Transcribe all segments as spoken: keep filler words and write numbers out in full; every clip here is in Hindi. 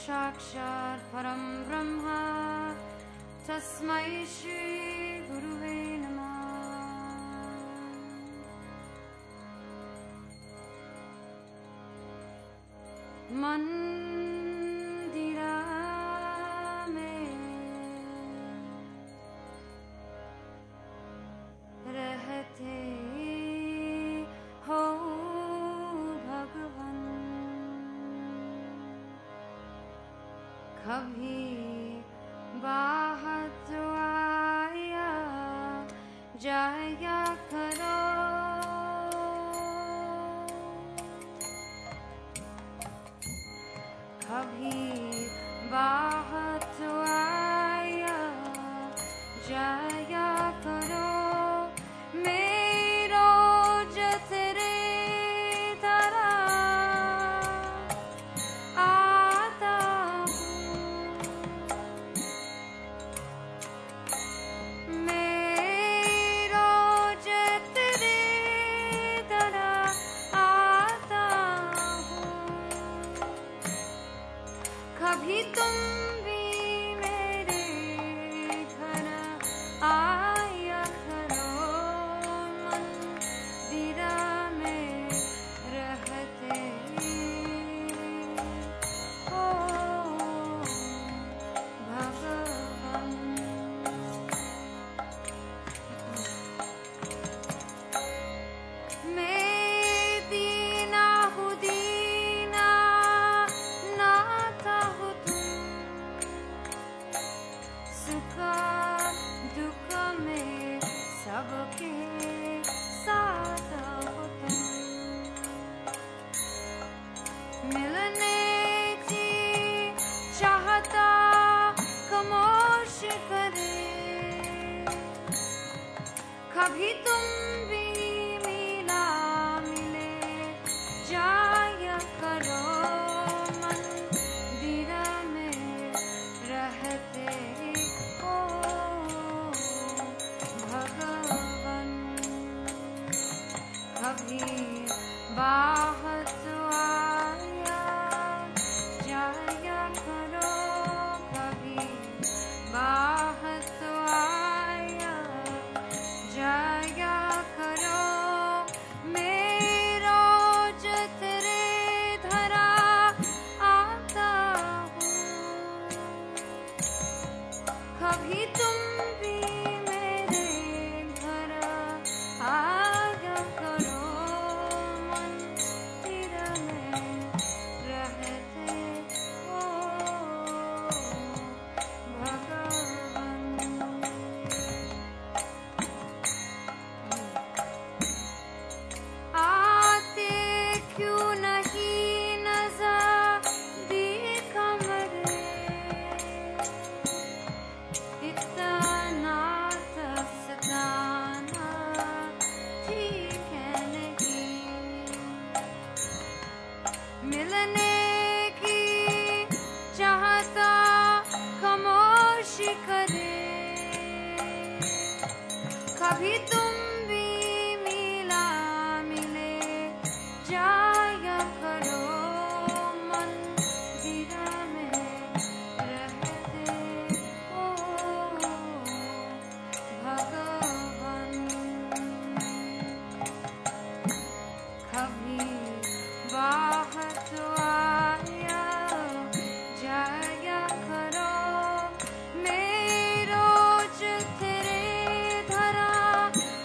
साक्षात् परं ब्रह्म तस्मै श्री गुरुवे नमः। मंदिरा में रहते हो भगवान, कभी बाहर तो आया जाया करो, कभी बाहर तो आया जाया करो। मेरो जतरे तरह आता हूँ, मेरो जतरे तरह आता हूँ। कभी तुम भी मेरे घर आया करो, मंदिरा में रहते हो भगवान। मैं दीना हूँ दीना, नाता हो तुम, सुख दुख में सबके साथ हो तुम। मिलने की चाहता खामोश करे, कभी तुम भी मिला मिले जाया करो, मंदिरा में रहते हो भगवान। कभी बाहर तो आया जाया करो, कभी बाहर तो आया जाया करो। मेरो जतरे धरा आता हूँ, कभी तुम भी मेरे घर आया करो, मंदिर में रहते हो भगवान। आते क्यों नहीं नजर देखा मरे, इतना सताना ठीक है नहीं। मिलने की चाहता खामोशी करे, कभी तुम भी मिला मिले जाया करो, मंदिरा में रहते हो भगवान। कभी बाहर तो आया जाया करो, मेरो जतरे धरा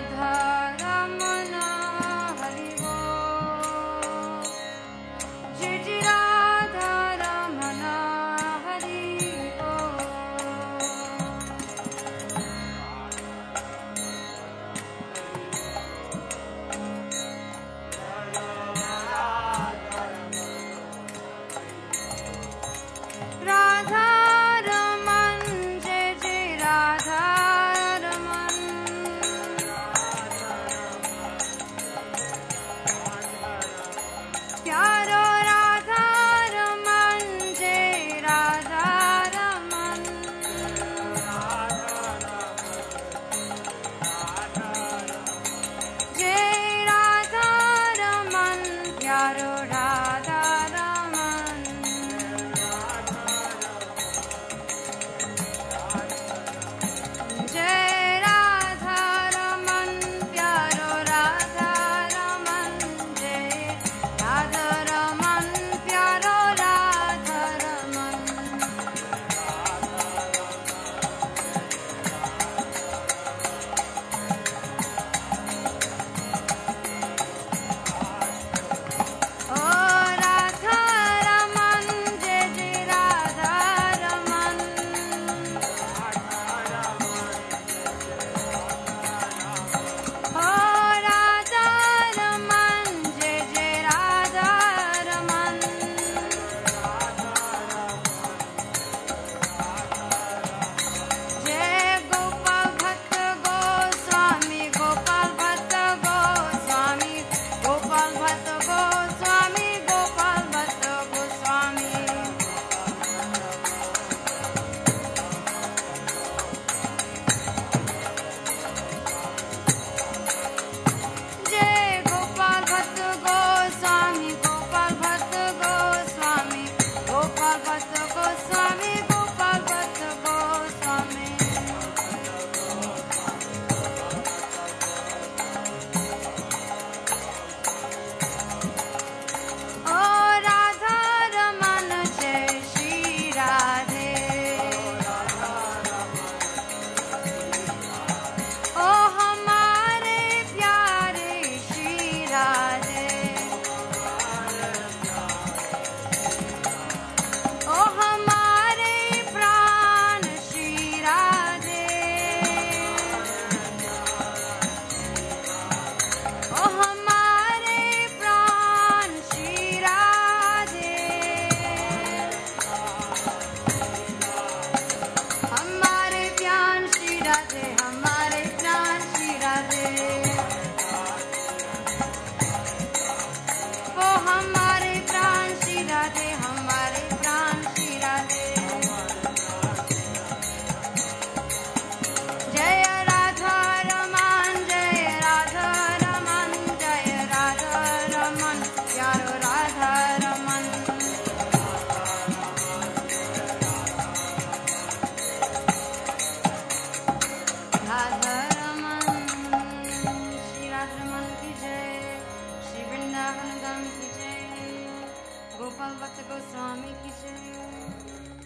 राधा रमन हरि बोल। जय जय राधा रमन हरि बोल। राधा रमन जय जय राधा रमन। प्यारो राधा रमन जय राधा रमन। जय राधा रमन प्यारो राधा रमन। जय राधा रमन प्यारो राधा रमन। जय राधा रमन प्यारो राधा रमन। ओ राधा रमन जय जय राधा रमन। ओ राधा रमन जय जय राधा रमन। जय गोपाल भक्त गोस्वामी गोपाल भक्त गोस्वामी गोपाल भक्त गोस्वामी गोपाल भक्त गोस्वामी। जय गोपाल भक्त गोस्वामी गोपाल भक्त गोस्वामी गोपाल भक्त गोस्वामी गोपाल भक्त गोस्वामी। ओ राधा रमन जय श्री राधे। ओ हमारे प्यारे श्री राधे। ओ हमारे प्राण श्री राधे। ओ हमारे प्राण श्री राधे। हमारे प्राण श्री राधे हमारे प्राण श्री राधे। ओ हमारे प्राण श्री राधे हमारे प्राण श्री राधे। जय राधा रमन जय राधा रमन। जय राधा रमन प्यारो राधा रमन। राधा रमन श्री राधा रमन की जय। श्री वृंदावन धाम की जय। गोपाल भक्त गोस्वामी की जय।